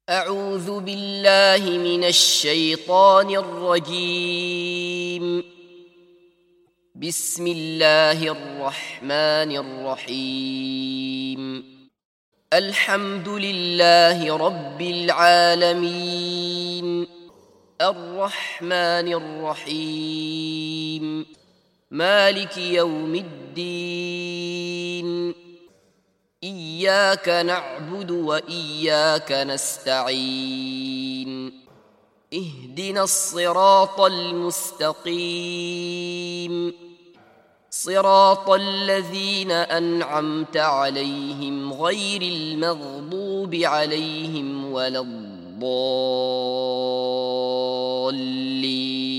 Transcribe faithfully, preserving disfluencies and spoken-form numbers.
أعوذ بالله من الشيطان الرجيم. بسم الله الرحمن الرحيم. الحمد لله رب العالمين، الرحمن الرحيم، مالك يوم الدين، إياك نعبد وإياك نستعين، اهدنا الصراط المستقيم، صراط الذين أنعمت عليهم غير المغضوب عليهم ولا الضالين.